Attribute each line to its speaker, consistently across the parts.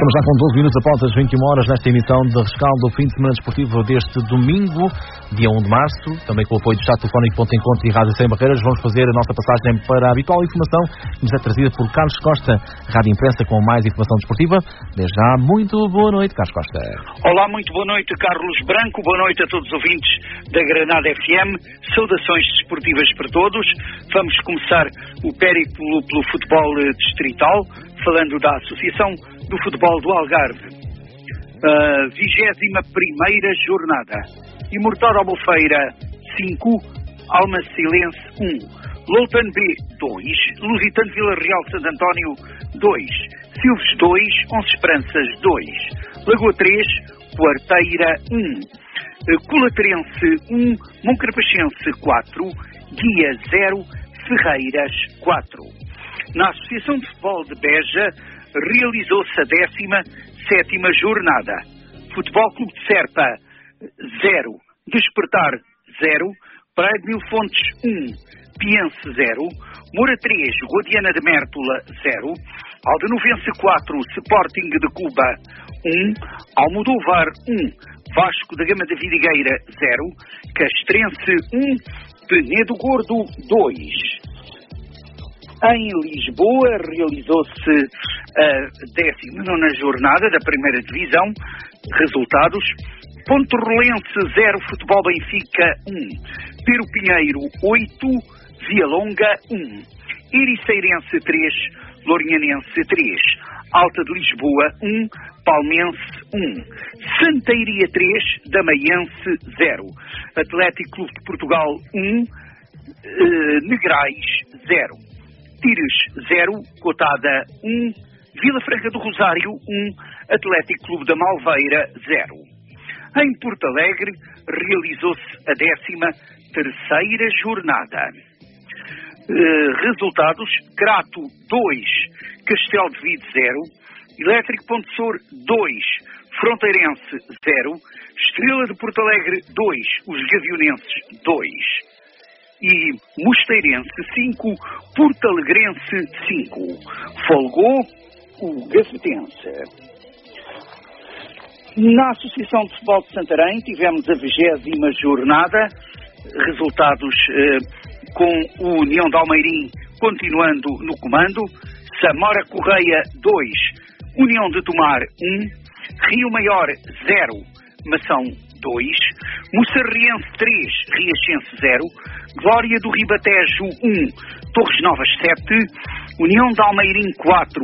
Speaker 1: Estamos já com 12 minutos após as 21 horas nesta emissão de rescaldo do fim de semana desportivo deste domingo, dia 1 de março, também com o apoio do chat telefónico Ponto Encontro e Rádio Sem Barreiras. Vamos fazer a nossa passagem para a habitual informação que nos é trazida por Carlos Costa, Rádio Imprensa, com mais informação desportiva. Desde já, muito boa noite, Carlos Costa.
Speaker 2: Olá, muito boa noite, Carlos Branco, boa noite a todos os ouvintes da Granada FM, saudações desportivas para todos. Vamos começar o périplo pelo futebol distrital, falando da Associação do Futebol do Algarve. 21ª jornada. Imortal Albufeira 5, Almacilense 1, Loutan B 2, Lusitano Vila Real Santo António 2, Silves 2, Onze Esperanças 2, Lagoa 3, Quarteira 1, Colaterense 1, Moncarapachense 4, Guia 0, Ferreiras 4. Na Associação de Futebol de Beja realizou-se a 17ª jornada. Futebol Clube de Serpa 0, Despertar 0, Praia de Mil Fontes 1, Piense 0, Moura 3, Guadiana de Mértola 0, Aldenovense 4, Sporting de Cuba 1, Almodóvar 1, Vasco da Gama da Vidigueira 0, Castrense 1, Penedo Gordo 2. Em Lisboa realizou-se a 19ª jornada da primeira divisão. Resultados: Ponte Rolense 0, Futebol Benfica 1, Pero Pinheiro 8, Via Longa 1, Ericeirense 3, Lourinhanense 3, Alta de Lisboa 1, Palmense 1, Santeiria 3, Damaiense 0, Atlético Clube de Portugal 1, Negrais 0. Tires 0, Cotada 1, Vila Franca do Rosário 1, Atlético Clube da Malveira 0. Em Porto Alegre realizou-se a 13ª jornada. Resultados: Crato 2, Castelo de Vide 0, Elétrico Pontessor 2, Fronteirense 0, Estrela de Porto Alegre 2, os Gavionenses 2. E Mosteirense 5, Portalegrense 5. Folgou o Gavetense. Na Associação de Futebol de Santarém tivemos a 20ª jornada. Resultados com o União de Almeirim continuando no comando. Samora Correia 2, União de Tomar 1, Rio Maior 0, Mação 2, Moçarriense 3, Riachense 0, Glória do Ribatejo 1, Torres Novas 7, União de Almeirim 4,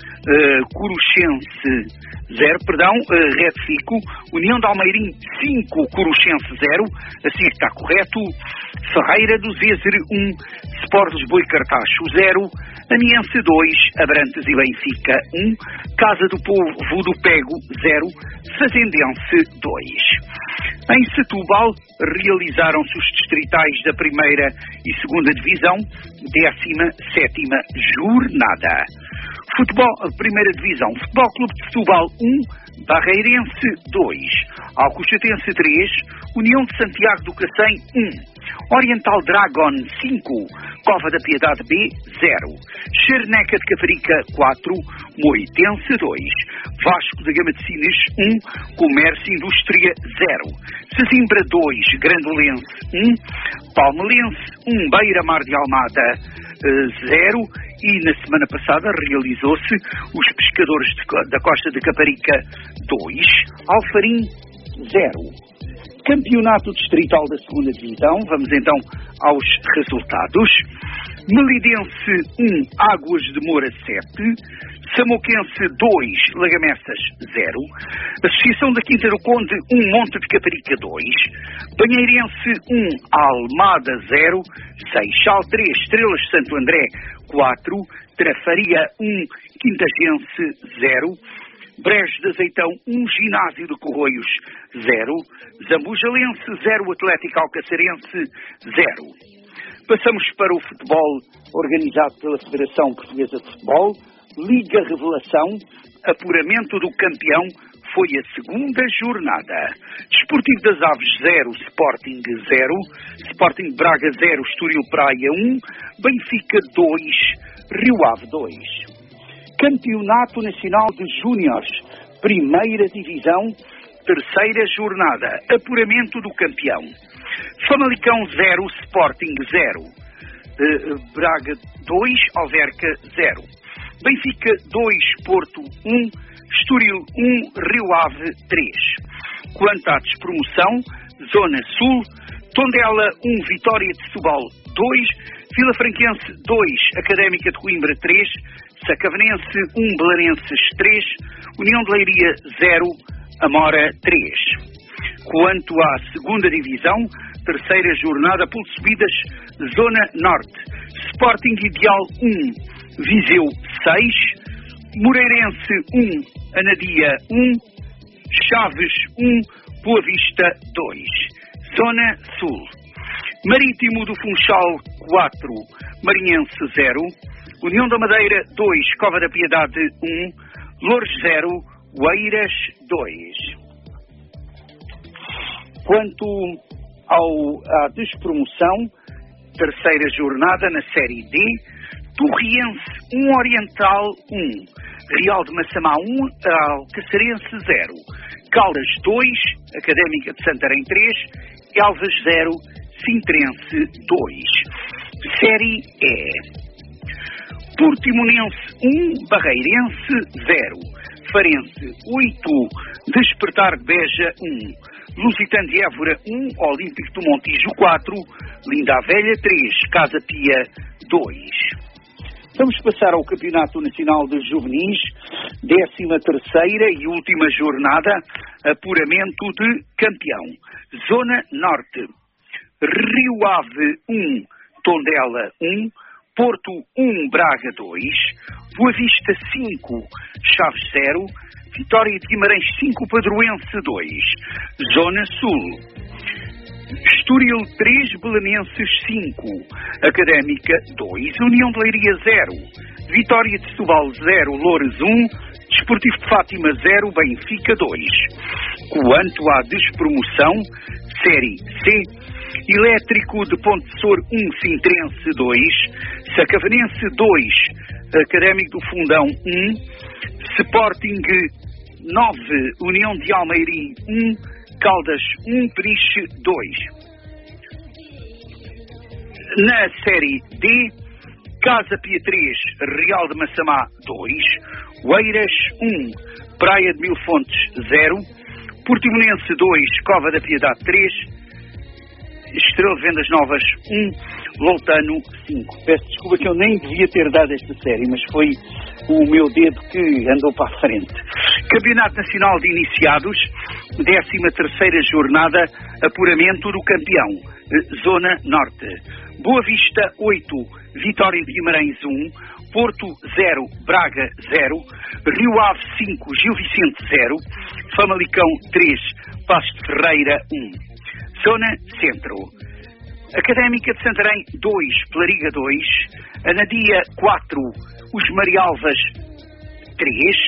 Speaker 2: Coruchense 0, retifico, União de Almeirim 5, Coruchense 0, assim está correto, Ferreira do Zézer 1, Sport Lisboa e Cartacho 0, Aniense 2, Abrantes e Benfica 1, Casa do Povo do Pego 0, Fazendense 2. Em Setúbal realizaram-se os distritais da primeira e segunda divisão, 17ª jornada. Futebol, primeira divisão, Futebol Clube de Setúbal 1, Barreirense 2, Alcochatense 3, União de Santiago do Cacém 1, Oriental Dragon 5, Cova da Piedade B 0, Charneca de Caparica 4, Moitense 2, Vasco da Gama de Sines 1, Comércio e Indústria 0, Sesimbra 2, Grandolense 1, Palmelense 1, Beira-Mar de Almada 0, e na semana passada realizou-se os Pescadores da Costa de Caparica 2, Alfarim 0. Campeonato Distrital da segunda Divisão, vamos então aos resultados. Melidense 1, Águas de Moura 7, Samoquense 2, Lagamessas 0, Associação da Quinta do Conde 1, Monte de Caparica 2, Banheirense 1, Almada 0, Seixal 3, Estrelas de Santo André 4, Trafaria 1, Quintagense 0, Brejo de Azeitão 1, Ginásio de Corroios 0, Zambujalense 0, Atlético Alcacerense 0. Passamos para o futebol organizado pela Federação Portuguesa de Futebol. Liga Revelação, apuramento do campeão, foi a segunda jornada. Desportivo das Aves 0, Sporting 0, Sporting Braga 0, Estoril Praia 1, Benfica 2, Rio Ave 2. Campeonato Nacional de Júniores, Primeira Divisão, terceira jornada, apuramento do campeão. Famalicão 0, Sporting 0, Braga 2, Alverca 0, Benfica 2, Porto 1, Estoril 1, Rio Ave 3. Quanto à despromoção, Zona Sul, Tondela 1, Vitória de Setúbal 2, Vilafranquense 2, Académica de Coimbra 3, Sacavenense 1, Belenenses 3, União de Leiria 0, Amora 3. Quanto à segunda divisão, terceira jornada por subidas, Zona Norte, Sporting Ideal 1, Viseu 6, Moreirense 1, Anadia 1, Chaves 1, Boa Vista 2. Zona Sul, Marítimo do Funchal 4, Marinhense 0, União da Madeira 2, Cova da Piedade 1, Loures 0, Oeiras 2. Quanto à despromoção, terceira jornada na Série D, Torriense 1, Oriental 1, Real de Massamá 1, Alcacerense 0, Caldas 2, Académica de Santarém 3, Elvas 0, Sintrense 2. Série E, Portimonense 1, Barreirense 0, Farense 8, Despertar de Beja 1, Lusitano de Évora 1, Olímpico do Montijo 4, Linda a Velha 3, Casa Pia 2. Vamos passar ao Campeonato Nacional de Juvenis, 13ª e última jornada, apuramento de campeão. Zona Norte, Rio Ave 1, Tondela 1, Porto 1, Braga 2, Boa Vista 5, Chaves 0, Vitória de Guimarães 5, Padroense 2. Zona Sul, Estoril 3, Belenenses 5, Académica 2, União de Leiria 0, Vitória de Setúbal 0, Loures 1, Desportivo de Fátima 0, Benfica 2. Quanto à despromoção, Série C, Elétrico de Ponte de Sor 1, Sintrense 2, Sacavenense 2, Académico do Fundão 1, Sporting 9, União de Almeirim 1, Caldas 1, Peniche 2. Na Série D, Casa Pia 3, Real de Massamá 2, Oeiras 1, Praia de Mil Fontes 0, Portimonense 2, Cova da Piedade 3, Estrela de Vendas Novas 1, Loutano 5. Peço desculpa que eu nem devia ter dado esta série, mas foi o meu dedo que andou para a frente. Campeonato Nacional de Iniciados, 13ª jornada, apuramento do campeão. Zona Norte, Boa Vista 8, Vitória de Guimarães 1, Porto 0, Braga 0, Rio Ave 5, Gil Vicente 0, Famalicão 3, Passos de Ferreira 1. Zona Centro, Académica de Santarém 2, Pelariga 2, Anadia 4, Os Marialvas 3,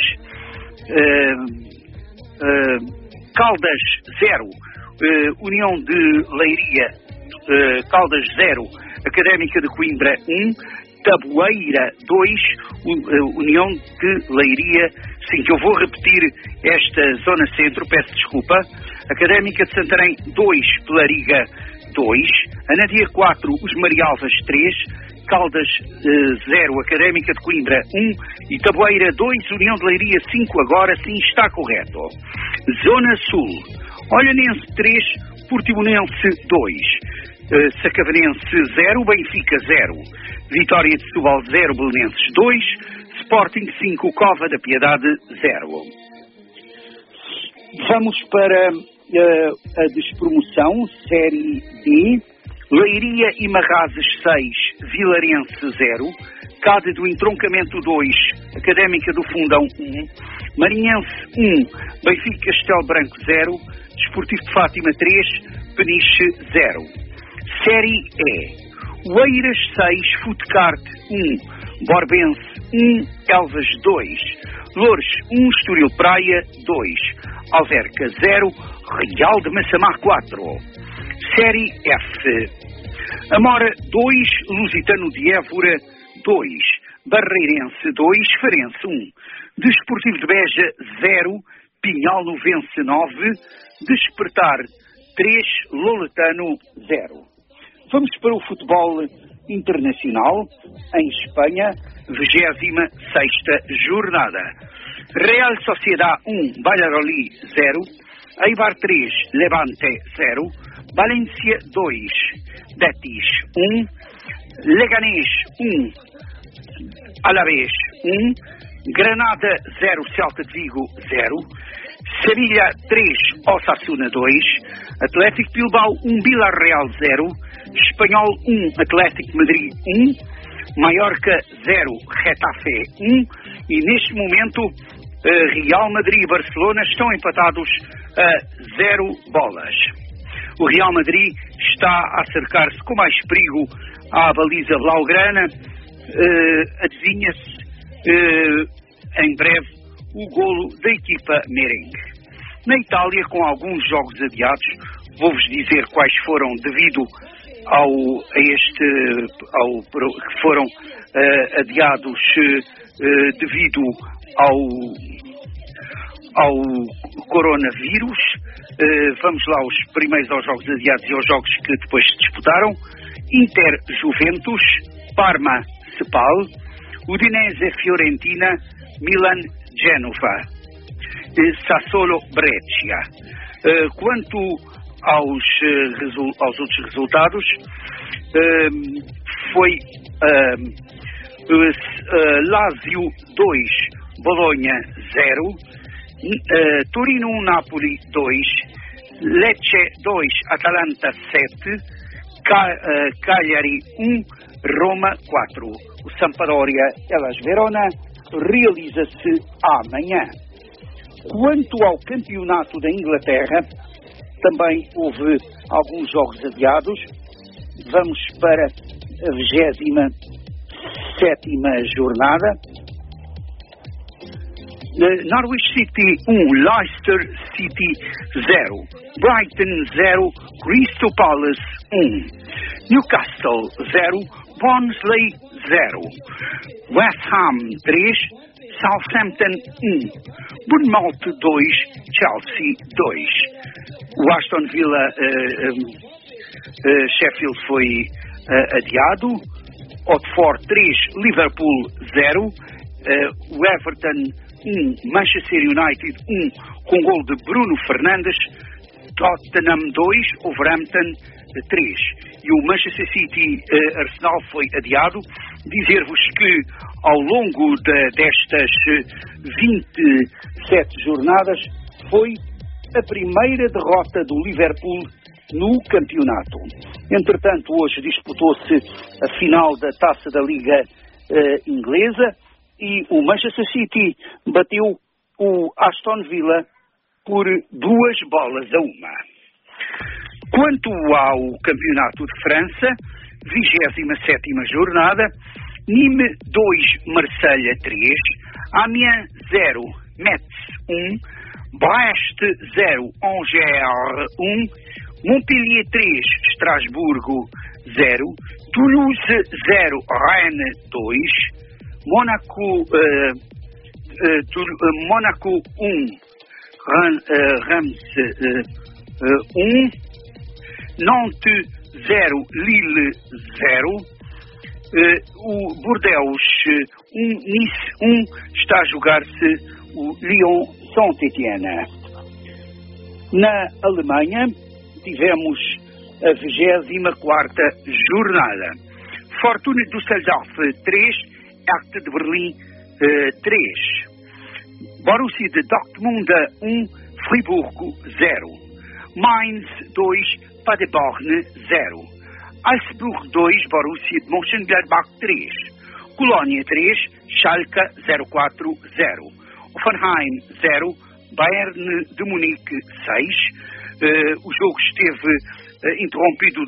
Speaker 2: Caldas 0, União de Leiria, Caldas 0, Académica de Coimbra 1, Taboeira 2, União de Leiria 5. Eu vou repetir esta Zona Centro, peço desculpa. Académica de Santarém 2, Pelariga 2, Anadia 4, Os Marialvas 3, Caldas 0, Académica de Coimbra 1 e Taboeira 2, União de Leiria 5, agora sim está correto. Zona Sul, Olhanense 3, Portimonense 2, Sacavenense 0, Benfica 0, Vitória de Setúbal 0, Belenenses 2, Sporting 5, Cova da Piedade 0. Vamos para a despromoção, Série D, Leiria e Marrazes 6, Vilarense 0, Cádiz do Entroncamento 2, Académica do Fundão 1, Marinhense 1, Benfica Castelo Branco 0, Desportivo de Fátima 3, Peniche 0. Série E, Oeiras 6, Futecarte 1, Borbense 1, Elvas 2, Loures 1, Estoril Praia 2, Alverca 0, Real de Massamá 4. Série F, Amora 2, Lusitano de Évora 2, Barreirense 2, Farense 1. Desportivo de Beja 0, Pinhal Novense 9, Despertar 3, Loletano 0. Vamos para o futebol internacional. Em Espanha, 26ª jornada. Real Sociedad 1, Valladolid 0, Eibar 3, Levante 0, Valência 2, Betis 1, Leganés 1, Alavés 1, Granada 0, Celta de Vigo 0, Sevilha 3, Osasuna 2, Atlético Bilbao 1, Villarreal 0, Espanhol 1, Atlético Madrid 1, Mallorca 0, Getafe 1 e neste momento Real Madrid e Barcelona estão empatados a 0 bolas. O Real Madrid está a acercar-se com mais perigo à baliza blaugrana. Adivinha-se em breve o golo da equipa merengue. Na Itália, com alguns jogos adiados, vou-vos dizer quais foram devido que foram adiados devido ao coronavírus. Vamos lá os primeiros aos jogos adiados e aos jogos que depois se disputaram. Inter Juventus, Parma Spal, Udinese Fiorentina, Milan Genova, Sassuolo Brescia. Quanto aos outros resultados, foi Lazio 2, Bologna 0, Torino 1, Napoli 2, Lecce 2, Atalanta 7, Cagliari 1, Roma 4. O Sampdoria Hellas Verona realiza-se amanhã. Quanto ao campeonato da Inglaterra, também houve alguns jogos adiados. Vamos para a 27ª jornada. Norwich City 1, Leicester City 0, Brighton 0, Crystal Palace 1, Newcastle 0, Barnsley 0, West Ham 3, Southampton 1, Bournemouth 2, Chelsea 2. O Aston Villa Sheffield foi adiado. Watford 3, Liverpool 0, o Everton 1, Manchester United 1, com gol de Bruno Fernandes, Tottenham 2, Wolverhampton 3. E o Manchester City Arsenal foi adiado. Dizer-vos que ao longo destas 27 jornadas foi a primeira derrota do Liverpool no campeonato. Entretanto, hoje disputou-se a final da Taça da Liga Inglesa e o Manchester City bateu o Aston Villa por 2 bolas a 1. Quanto ao Campeonato de França, 27ª jornada, Nîmes 2, Marselha 3, Amiens 0, Metz 1, Brest 0, Angers 1, Montpellier 3, Estrasburgo 0, Toulouse 0, Rennes 2, Monaco 1, Reims 1, Nantes 0, Lille 0, o Bordeaux 1, Nice 1, está a jogar-se o Lyon Saint-Étienne. Na Alemanha tivemos a 24ª jornada. Fortuna Düsseldorf 3, Hertha de Berlim 3. Borussia de Dortmund 1, Friburgo 0. Mainz 2, Paderborn 0. Augsburg 2, Borussia de Mönchengladbach 3. Colónia 3, Schalke 04 0. Hoffenheim 0, Bayern de Munique 6. O jogo esteve interrompido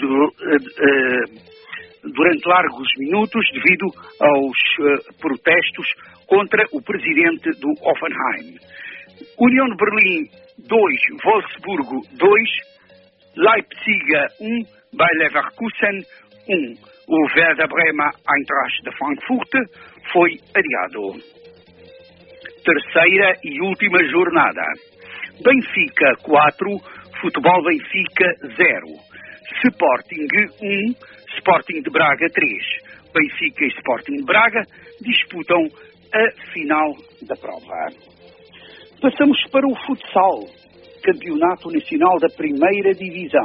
Speaker 2: durante largos minutos devido aos protestos contra o presidente do Hoffenheim. União de Berlim 2, Wolfsburgo 2, Leipzig 1, Bayer Leverkusen 1. O Werder Bremen Eintracht de Frankfurt foi adiado. Terceira e última jornada. Benfica 4, Futebol Benfica 0. Sporting 1, Sporting de Braga 3. Benfica e Sporting de Braga disputam a final da prova. Passamos para o futsal, Campeonato Nacional da Primeira Divisão.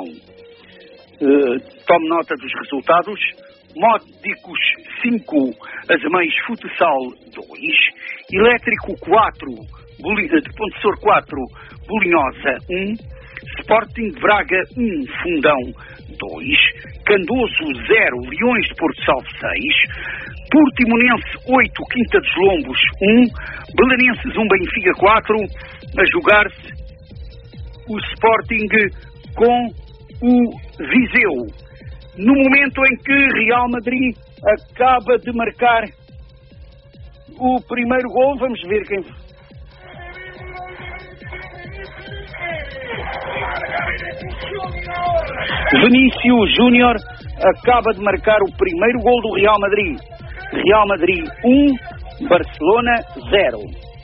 Speaker 2: Tome nota dos resultados. Módicos 5, Azeméis Futsal 2, Elétrico 4, de Pontessor 4, Bolinhosa 1, Sporting de Braga 1, Fundão 2, Candoso 0, Leões de Porto Salvo 6, Portimonense 8, Quinta dos Lombos 1, Belenenses 1, Benfica 4, a jogar-se o Sporting com o Viseu. No momento em que Real Madrid acaba de marcar o primeiro gol, vamos ver quem... Vinícius Júnior acaba de marcar o primeiro gol do Real Madrid. Real Madrid 1, Barcelona 0.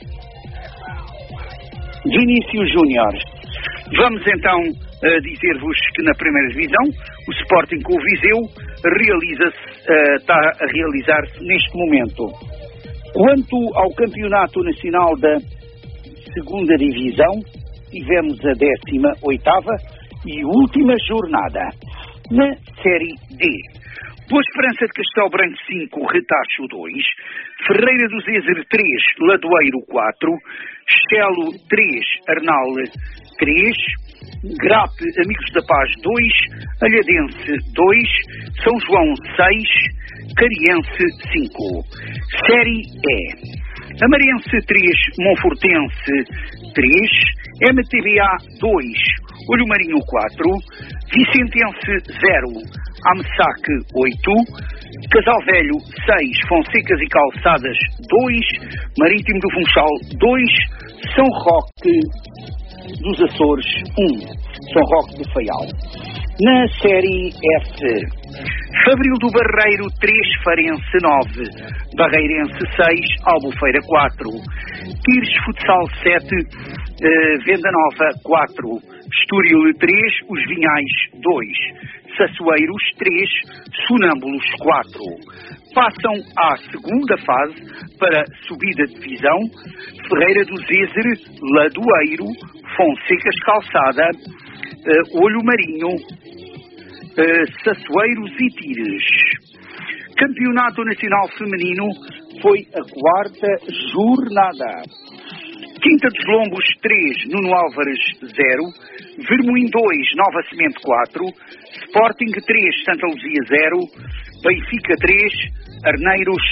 Speaker 2: Vinícius Júnior. Vamos então dizer-vos que na primeira divisão o Sporting com o Viseu está a realizar-se neste momento. Quanto ao Campeonato Nacional da Segunda Divisão, tivemos a 18ª e última jornada. Na Série D, Boa Esperança de Castelo Branco 5, Retacho 2, Ferreira do Zezer 3, Ladoeiro 4, Estelo 3, Arnal 3, Grape Amigos da Paz 2, Alhadense 2, São João 6, Cariense 5. Série E. Amarense 3, Monfortense 3, MTBA 2, Olho Marinho 4, Vicentense 0, Amsac 8, Casal Velho 6, Fonsecas e Calçadas 2, Marítimo do Funchal 2, São Roque dos Açores 1, São Roque do Faial. Na Série F, Fabril do Barreiro 3, Farense 9, Barreirense 6, Albufeira 4, Pires Futsal 7, Venda Nova 4, Estoril 3, Os Vinhais 2, Sassueiros 3, Sonâmbulos 4. Passam à segunda fase para subida de divisão Ferreira do Zezer, Ladoeiro, Fonsecas Calçada, Olho Marinho, Sassueiros e Tires. Campeonato Nacional Feminino foi a 4ª jornada. Quinta dos Lombos 3, Nuno Álvares 0, Vermoim 2, Nova Semente 4, Sporting 3, Santa Luzia 0, Benfica 3, Arneiros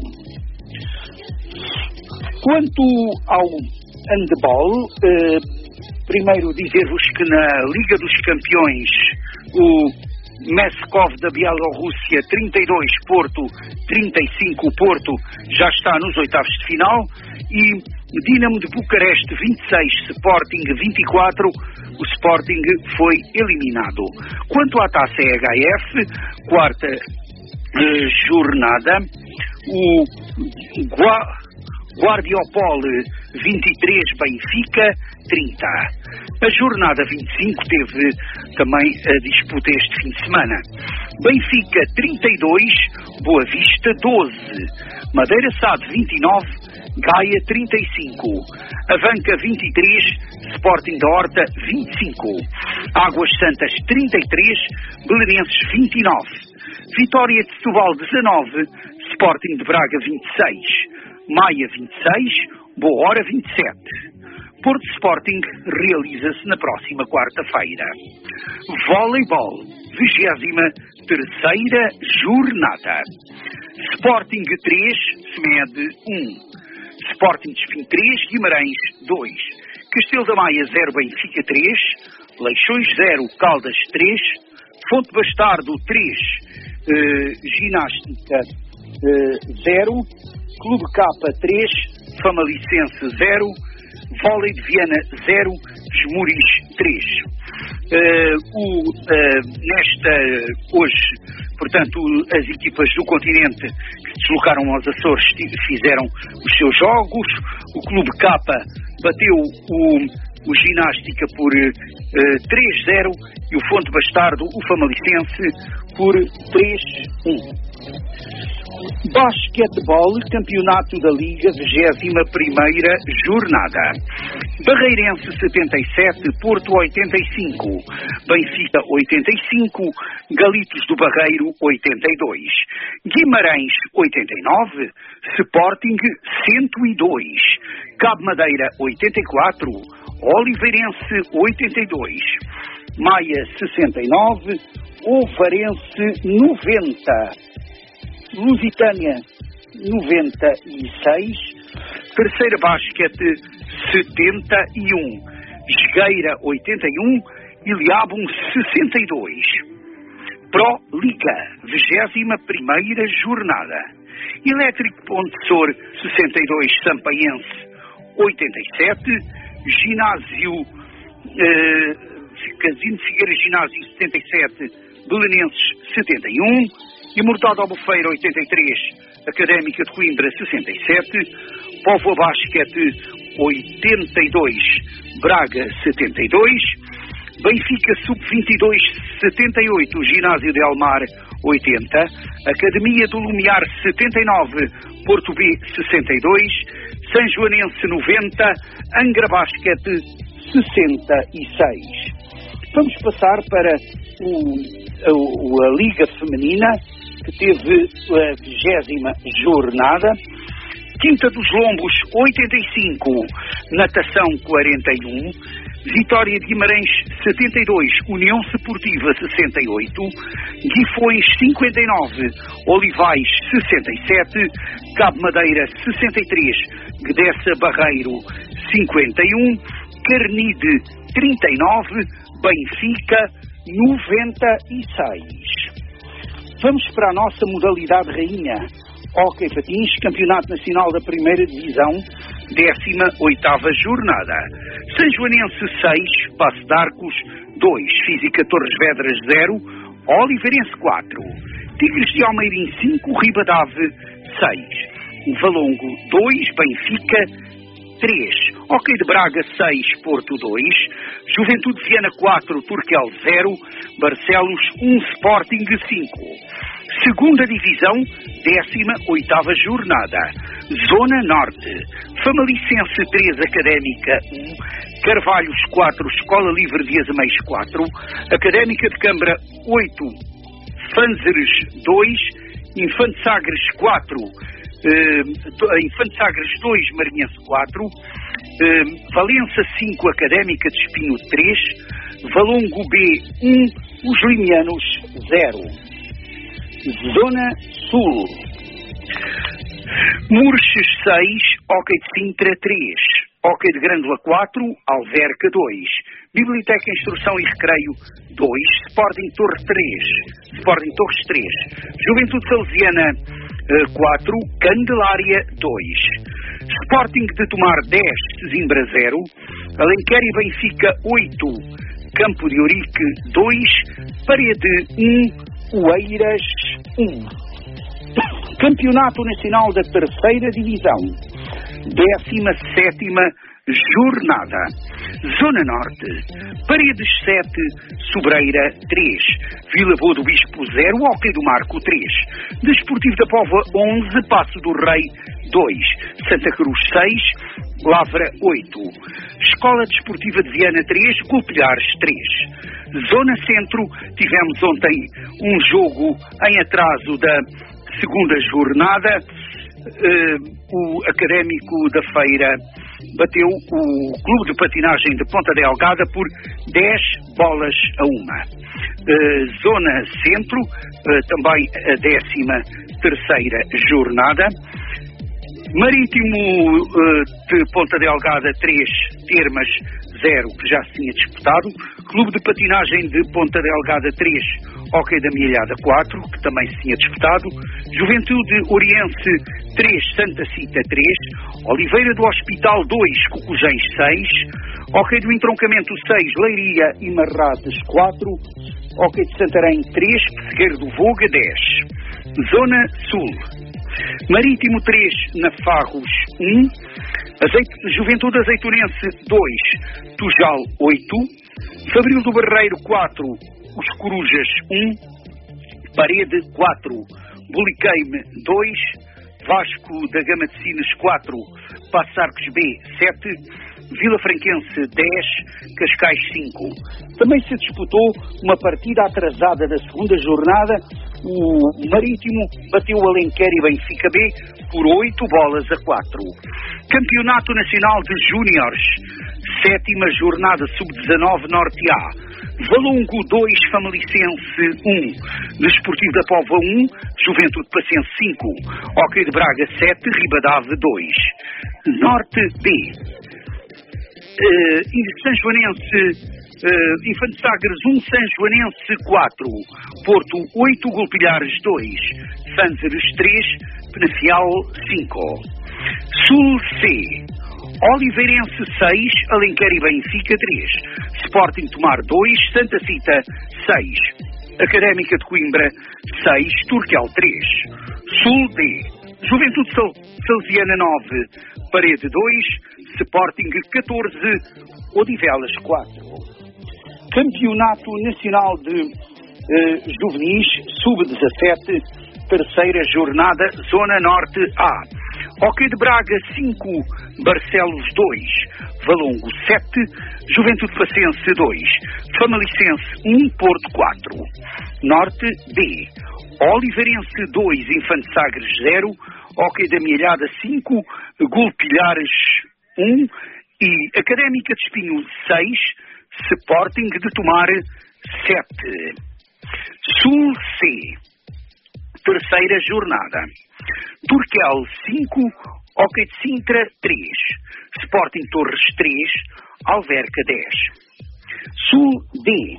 Speaker 2: 1. Quanto ao handball, primeiro dizer-vos que na Liga dos Campeões o Meskov da Bielorrússia 32, Porto 35, Porto já está nos oitavos de final e Dinamo de Bucareste 26, Sporting 24, o Sporting foi eliminado. Quanto à taça EHF, 4ª jornada, o Guardiopol 23, Benfica 30. A jornada 25 teve também a disputa este fim de semana. Benfica 32, Boa Vista 12, Madeira Sado 29, Gaia 35, Avanca 23, Sporting da Horta 25, Águas Santas 33, Belenenses 29, Vitória de Setúbal 19, Sporting de Braga 26, Maia 26, Boa Hora 27. Porto Sporting realiza-se na próxima quarta-feira. Voleibol, 23ª jornada. Sporting 3, Semed 1. Sporting de Espinho 3, Guimarães 2. Castelo da Maia 0, Benfica 3. Leixões 0, Caldas 3. Fonte Bastardo 3, Ginástica 0. Clube K 3, Famalicense 0. Vôlei de Viana 0, Esmoriz 3. Hoje, portanto, as equipas do continente que se deslocaram aos Açores fizeram os seus jogos. O Clube K bateu o Ginástica por 3-0 e o Fonte Bastardo, o Famalicense, por 3-1. Basquetebol, Campeonato da Liga, 21ª jornada. Barreirense 77, Porto 85, Benfica 85, Galitos do Barreiro 82, Guimarães 89, Sporting 102, Cabo Madeira 84, Oliveirense 82, Maia 69, Ovarense 90, Lusitânia 96, Terceira Basquete 71, Jogueira 81, Iliabum 62. Pro Liga, 21ª jornada. Elétrico Pontessor 62, Sampaense 87, Ginásio Casino Figueira Ginásio 77, Belenenses 71, Imortal de Albufeira 83, Académica de Coimbra 67, Póvoa Basquete 82, Braga 72, Benfica Sub-22 78, Ginásio de Almar 80, Academia do Lumiar 79, Porto B 62, São Joanense 90, Angra Basquete 66. Vamos passar para a Liga Feminina, que teve a 20ª jornada. Quinta dos Lombos 85, Natação 41, Vitória de Guimarães 72, União Desportiva 68, Guifões 59, Olivais 67, Cabo Madeira 63, Guedessa Barreiro 51, Carnide 39, Benfica 96. Vamos para a nossa modalidade rainha. Hóquei Patins, Campeonato Nacional da Primeira Divisão, 18ª jornada. São Joanense 6, Passo de Arcos 2, Física Torres Vedras 0, Oliveirense 4, Tigres de Almeirim 5, Ribadave 6, Valongo 2, Benfica 3, Hóquei de Braga 6, Porto 2, Juventude de Viana 4, Turquel 0, Barcelos 1, Sporting 5. Segunda Divisão, 18ª jornada. Zona Norte, Famalicense 3, Académica 1, Carvalhos 4, Escola Livre de Azeméis 4, Académica de Câmara 8, Fanzeres 2, Infante Sagres 4, Infante Sagres 2, Marinhense 4, Valença 5, Académica de Espinho 3, Valongo B 1, Os Limianos 0. Zona Sul, Murches 6, Hóquei de Sintra 3, Hóquei de Grândola 4, Alverca 2, Biblioteca Instrução e Recreio 2, Sporting Torres 3, Sporting Torres 3, Juventude Salesiana 4, Candelária 2, Sporting de Tomar 10, Sesimbra 0, Alenquer e Benfica 8, Campo de Ourique 2, Parede 1, Oeiras 1. Campeonato Nacional da Terceira Divisão, 17ª jornada. Zona Norte, Paredes 7, Sobreira 3, Vila Boa do Bispo 0, Hóquei do Marco 3, Desportivo da Póvoa 11, Passo do Rei 2, Santa Cruz 6, Lavra 8, Escola Desportiva de Viana 3, Golpilhares 3. Zona Centro, tivemos ontem um jogo em atraso da segunda jornada. O Académico da Feira bateu o Clube de Patinagem de Ponta Delgada por 10 bolas a 1. Zona Centro, também a 13ª jornada. Marítimo de Ponta Delgada 3, Termas 0, que já se tinha disputado. Clube de Patinagem de Ponta Delgada 3, Hóquei da Milhada 4, que também se tinha disputado. Juventude Oriense 3, Santa Cita 3, Oliveira do Hospital 2, Cocujães 6, Hóquei do Entroncamento 6, Leiria e Marrates 4, Hóquei de Santarém 3, Pessegueiro do Voga 10. Zona Sul. Marítimo 3, Nafarros 1. Juventude Azeitonense 2, Tujal 8. Fabril do Barreiro 4, Os Corujas 1. Parede 4, Buliqueime 2. Vasco da Gama de Sines 4, Passarcos B 7. Vila Franquense 10, Cascais 5. Também se disputou uma partida atrasada da segunda jornada. O Marítimo bateu o Alenquer e Benfica B por 8 bolas a 4. Campeonato Nacional de Júniores, 7ª jornada sub-19 Norte A. Valongo 2, Famalicense 1. Desportivo da Póvoa 1, Juventude Pacense 5. Hóquei de Braga 7, Ribadave 2. Norte B. São Joanense, Infante Sagres 1, São Joanense 4, Porto 8, Golpilhares 2, Sanzeres 3, Penafiel 5. Sul C. Oliveirense 6, Alenquer e Benfica 3, Sporting Tomar 2, Santa Cita 6, Académica de Coimbra 6, Turquel 3. Sul D. Juventude Salesiana 9, Parede 2, Sporting 14, Odivelas 4. Campeonato Nacional de Juvenis Sub-17, 3ª jornada, Zona Norte A. Hóquei de Braga 5, Barcelos 2, Valongo 7, Juventude Pacense 2, Famalicense 1, Porto 4. Norte B. Oliveirense 2, Infante Sagres 0, Hóquei da Mielhada 5, Golpilhares 1 e Académica de Espinho 6, Sporting de Tomar 7. Sul C. 3ª jornada. Turquel 5, Hóquei de Sintra 3, Sporting Torres 3, Alverca 10. Sul D.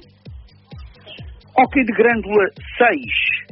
Speaker 2: Hóquei de Grândola 6,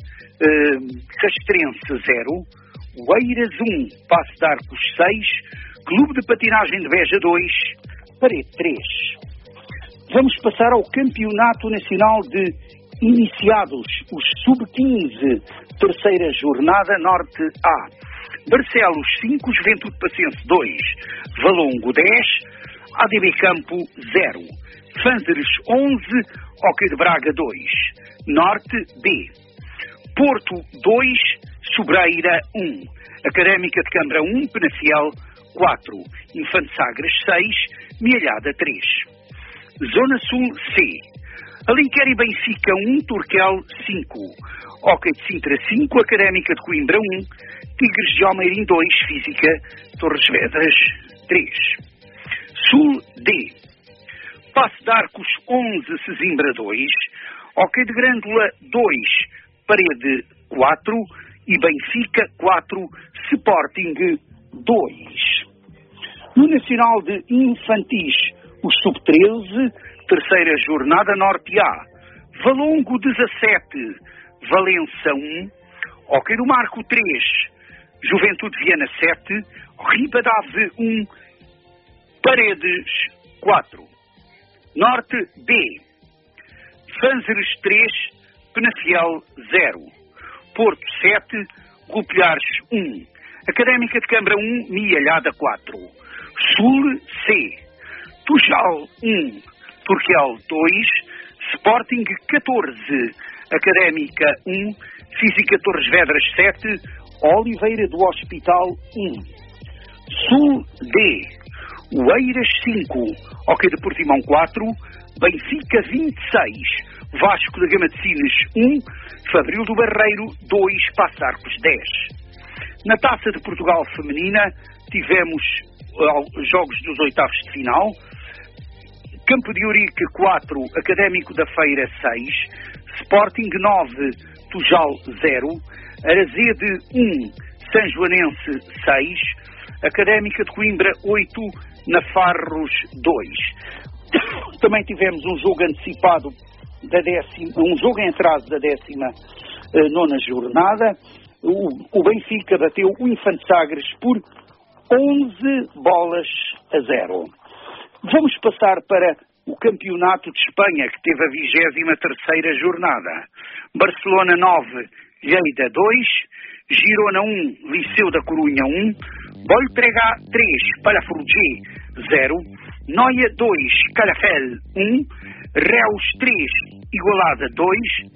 Speaker 2: Castrense 0, Oeiras 1, Passo de Arcos 6, Clube de Patinagem de Beja 2, Parede 3. Vamos passar ao Campeonato Nacional de Iniciados, os Sub-15, 3ª jornada, Norte A. Barcelos 5, Juventude Pacense 2, Valongo 10, ADB Campo 0, Fanzeres 11, Hóquei de Braga 2, Norte B. Porto 2, Sobreira 1, Académica de Câmara 1, Penafiel 4, Infante Sagres 6, Mielhada 3. Zona Sul C. Alenquer e Benfica 1, Turquel 5, Hóquei de Sintra 5, Académica de Coimbra 1, Tigres de Almeirim 2, Física, Torres Vedras 3. Sul D. Passo de Arcos 11, Sesimbra 2, Hóquei de Grândola 2, Parede 4 e Benfica 4, Sporting 2. No Nacional de Infantis, os Sub-13, 3ª jornada, Norte A. Valongo 17, Valença 1, Hóquei do Marco 3, Juventude Viana 7, Ribadave 1, Paredes 4. Norte B. Fanzeres 3, Penafiel 0, Porto 7, Golpilhares 1, Académica de Câmara 1, Mielhada 4. Sul C. Tujal 1, Turquel 2, Sporting 14, Académica 1, Física Torres Vedras 7, Oliveira do Hospital 1. Sul D. Oeiras 5, Hóquei de Portimão 4, Benfica 26, Vasco da Gama de Sines 1, Fabril do Barreiro 2, Passarcos 10. Na Taça de Portugal Feminina tivemos jogos dos oitavos de final. Campo de Ourique 4, Académico da Feira 6, Sporting 9, Tujal 0, Arazede 1, São Joanense 6, Académica de Coimbra 8, Nafarros 2. Também tivemos um jogo antecipado um jogo em atraso da 19ª jornada. O Benfica bateu o Infante Sagres por 11 bolas a 0. Vamos passar para o Campeonato de Espanha, que teve a 23ª jornada. Barcelona 9, Lleida 2, Girona 1, Liceu da Corunha 1, Voltrega 3, Palafrugell 0, Noia 2, Calafell 1, Reus 3, Igualada 2,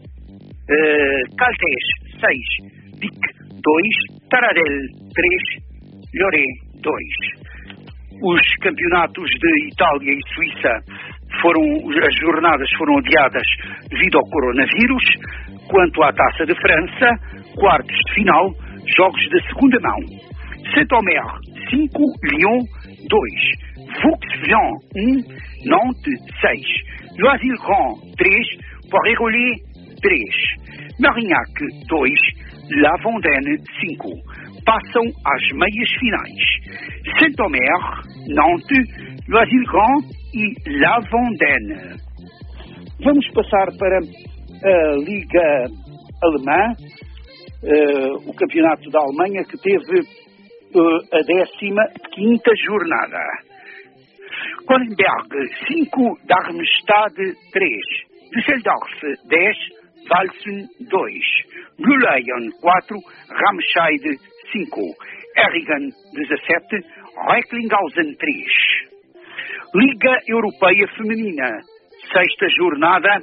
Speaker 2: Caltés 6, Vic 2, Taradell 3, Lloret 2. Os campeonatos de Itália e Suíça as jornadas foram adiadas devido ao coronavírus. Quanto à Taça de França, quartos de final, jogos de segunda mão. Saint-Omer 5, Lyon 2, Vaux-Vian 1, Nantes 6, Loisy-le-Grand 3, Port-Récollet 3, Marignac 2, La Vendôme 5. Passam às meias finais. Saint-Omer, Nantes, Loisy-le-Grand e La Vendôme. Vamos passar para a Liga Alemã, o campeonato da Alemanha, que teve a 15ª jornada. Kollenberg 5, Darmstadt 3, Düsseldorf 10, Walsen 2, Blue Lion 4, Ramscheid 5, Erringen 17, Recklinghausen 3. Liga Europeia Feminina, 6ª jornada,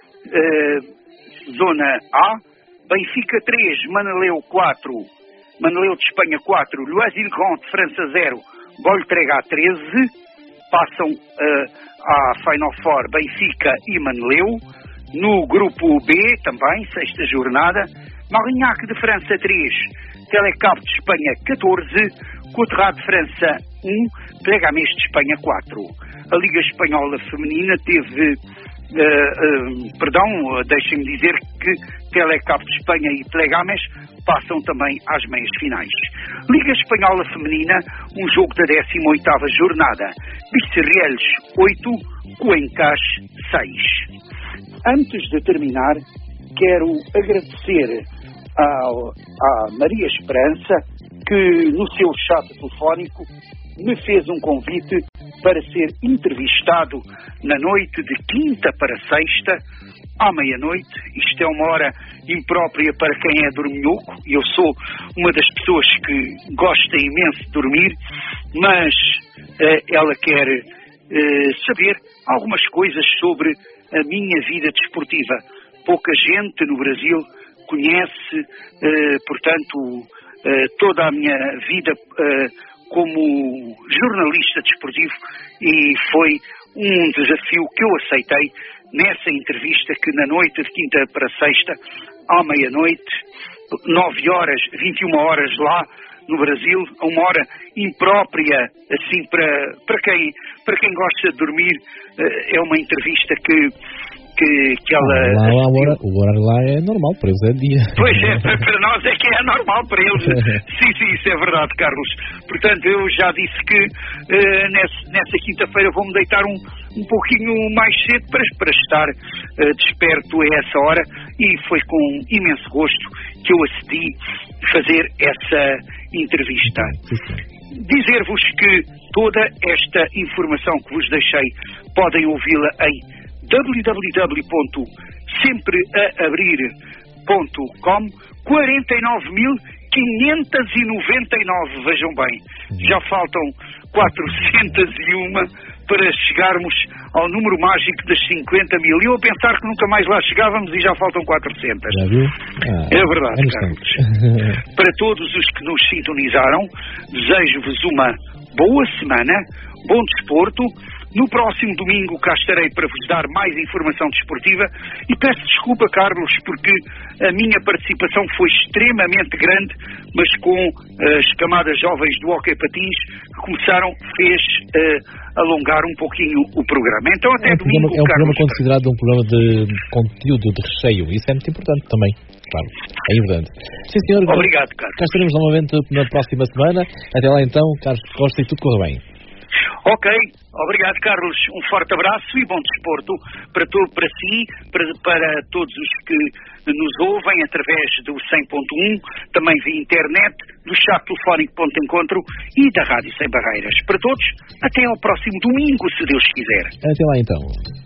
Speaker 2: Zona A, Benfica 3, Maneleu 4, Maneleu de Espanha 4, Loisy-le-Grand de França 0, Voltrega 13, passam à Final Four Benfica e Maneleu. No grupo B, também, 6ª jornada, Marignac de França 3, Telecap de Espanha 14, Courtrai de França 1, Leganés de Espanha 4. A Liga Espanhola Feminina teve, deixem-me dizer que Telecap de Espanha e Leganés passam também às meias finais. Liga Espanhola Feminina, um jogo da 18ª jornada, Bicirrieles 8, Cuencas 6. Antes de terminar, quero agradecer à Maria Esperança, que no seu chat telefónico me fez um convite para ser entrevistado na noite de quinta para sexta, à meia-noite. Isto é uma hora imprópria para quem é dorminhoco. Eu sou uma das pessoas que gosta imenso de dormir, mas ela quer saber algumas coisas sobre a minha vida desportiva. Pouca gente no Brasil conhece, portanto, toda a minha vida como jornalista desportivo, e foi um desafio que eu aceitei nessa entrevista, que na noite de quinta para sexta, à meia-noite, 9 horas, 21 horas lá no Brasil, a uma hora imprópria, assim, para quem gosta de dormir, é uma entrevista que ela...
Speaker 1: O horário lá é normal, para eles é dia.
Speaker 2: Pois é, para nós é que é normal, para eles. Sim, isso é verdade, Carlos. Portanto, eu já disse que nessa quinta-feira vou-me deitar um pouquinho mais cedo para estar desperto a essa hora, e foi com imenso gosto que eu acedi fazer essa entrevista. Dizer-vos que toda esta informação que vos deixei podem ouvi-la em www.sempreaabrir.com. 49.599, vejam bem, já faltam 401 para chegarmos ao número mágico das 50 mil. E eu a pensar que nunca mais lá chegávamos e já faltam 400.
Speaker 1: Já viu?
Speaker 2: É verdade, Carlos. Para todos os que nos sintonizaram, desejo-vos uma boa semana, bom desporto. No próximo domingo cá estarei para vos dar mais informação desportiva, e peço desculpa, Carlos, porque a minha participação foi extremamente grande, mas com as camadas jovens do hóquei patins que fez alongar um pouquinho o programa. Então até domingo,
Speaker 1: Carlos. É um programa considerado um programa de conteúdo de recheio, isso é muito importante também. Claro, é importante. Sim, senhor.
Speaker 2: Obrigado, Carlos.
Speaker 1: Cá estaremos novamente na próxima semana. Até lá então, Carlos Costa, e tudo corre bem.
Speaker 2: Ok, obrigado Carlos, um forte abraço e bom desporto para si, para todos os que nos ouvem através do 100.1, também via internet, do chat telefónico Ponto de Encontro e da Rádio Sem Barreiras. Para todos, até ao próximo domingo, se Deus quiser.
Speaker 1: Até lá então.